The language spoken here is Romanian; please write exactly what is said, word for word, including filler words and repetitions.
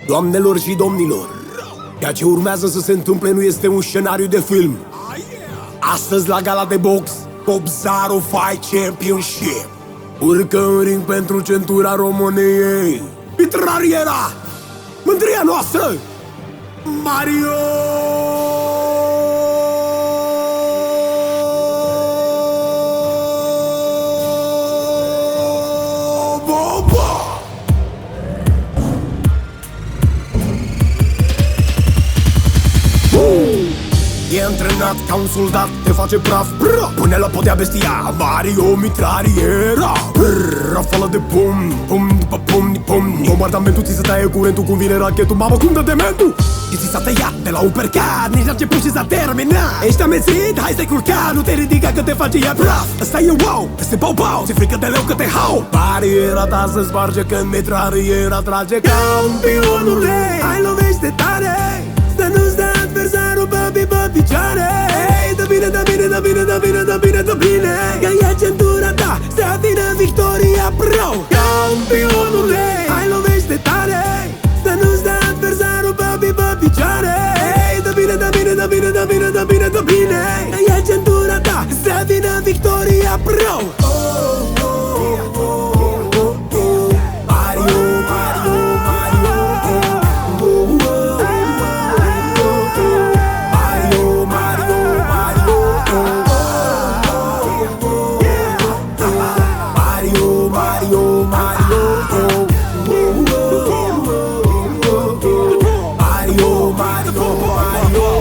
Doamnelor și domnilor, ceea ce urmează să se întâmple nu este un scenariu de film. Astăzi la gala de box, Cobzaru Fight Championship urcă în ring pentru centura României Pitrariera, mândria noastră, Mario Boba. E antrenat ca un soldat, te face praf, brr, pune la podea bestia Mario Mitrariera, rafală de pumni, pumni după pumni, pumni. Bombardamentul ți se taie curentul cum vine rachetul. Mamă, cum dă dementul! Și ți s-a tăiat de la uppercut, nici n-a început și s-a terminat. Ești amețit? Hai stai culcat, nu te ridica că te face ea praf. Ăsta e wow, ăsta e bau-bau, ți-e frică de leu că te hau. Bariera ta se sparge când Mitrariera trage. Campionule, hai lovește tare, să nu-ți dea adversarul papi pe picioare. Hey, dă bine, dă bine, dă bine, dă bine, dă bine, dă bine. Că ia centura ta, să vină victoria pro. Campionule, hai lovește tare, să nu-ți dea adversarul papi pe picioare. Hey, dă bine, dă bine, dă bine, dă bine, dă bine, dă bine. Că ia centura ta, să vină victoria pro. Mario, Mario, Mario,